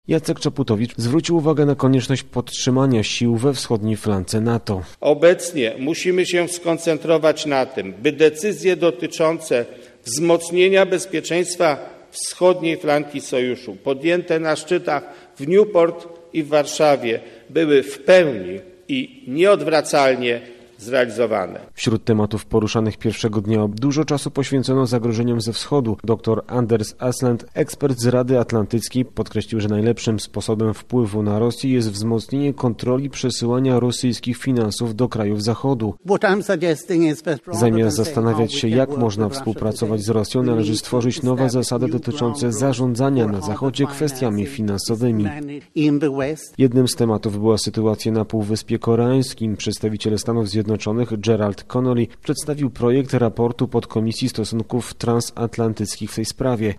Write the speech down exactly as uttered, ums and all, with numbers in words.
Jacek Czaputowicz zwrócił uwagę na konieczność podtrzymania sił we wschodniej flance NATO. Obecnie musimy się skoncentrować na tym, by decyzje dotyczące wzmocnienia bezpieczeństwa wschodniej flanki Sojuszu podjęte na szczytach w Newport i w Warszawie były w pełni i nieodwracalnie zrealizowane. Wśród tematów poruszanych pierwszego dnia dużo czasu poświęcono zagrożeniom ze wschodu. Dr Anders Asland, ekspert z Rady Atlantyckiej, podkreślił, że najlepszym sposobem wpływu na Rosję jest wzmocnienie kontroli przesyłania rosyjskich finansów do krajów Zachodu. Zamiast zastanawiać się, jak można współpracować z Rosją, należy stworzyć nowe zasady dotyczące zarządzania na Zachodzie kwestiami finansowymi. Jednym z tematów była sytuacja na Półwyspie Koreańskim. Przedstawiciel Stanów Zjednoczonych Gerald Connolly przedstawił projekt raportu podkomisji stosunków transatlantyckich w tej sprawie.